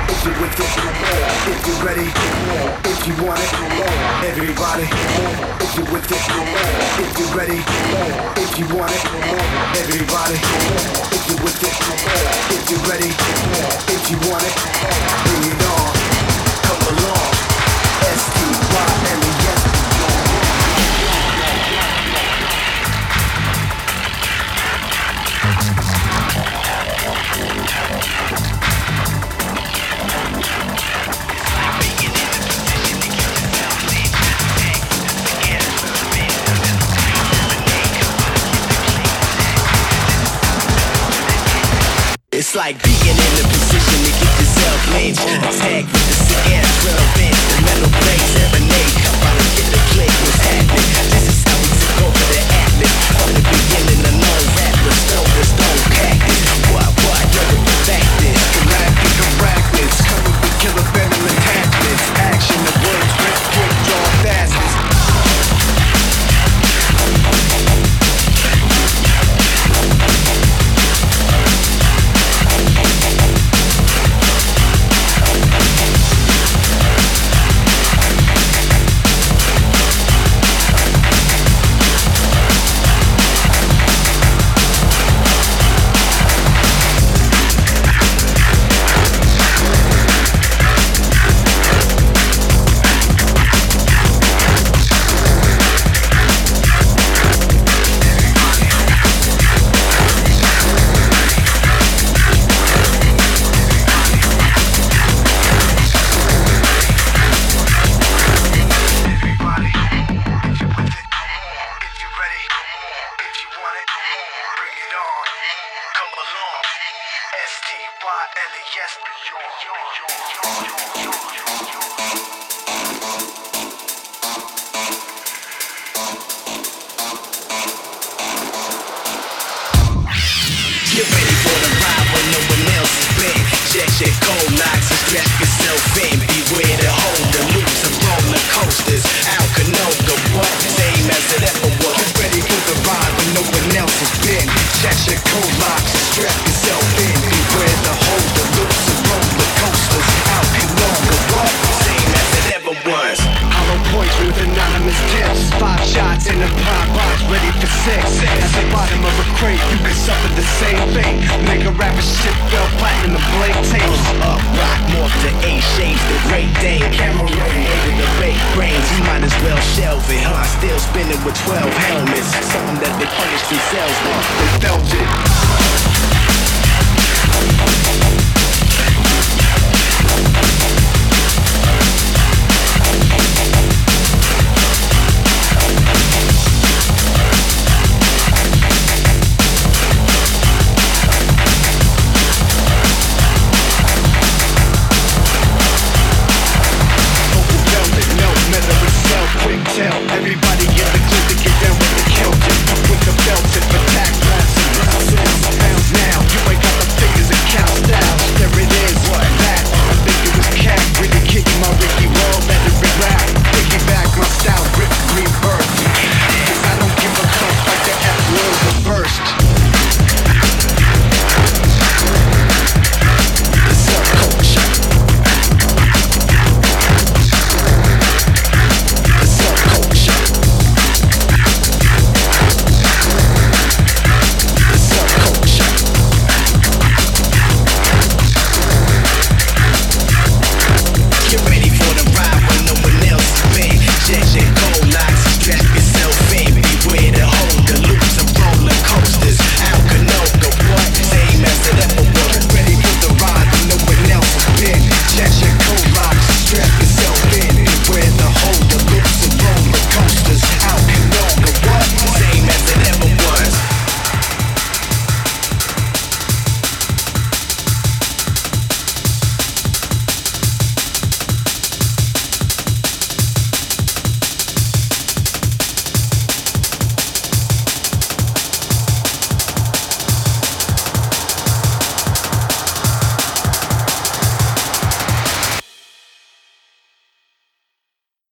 if you with it, if you ready, if you want it, everybody. If you with it, if you ready, if you want it, everybody. If you with it, if you ready, if you want it, bring it on. Come along. STYLES. It's like being in a position to get yourself lynched. Attack with the cigar, 12 inch, the metal blades serenade. Come out and get a click, what's happening? This is how we took over the atlas. From the beginning, the known rappers, stone cactus. What, yo, the fact is, galactic arachnids, coming with killer venom attachments. Action, the words, rip, quick, draw fastest. With 12 helmets, something that they punish themselves with. They felt it.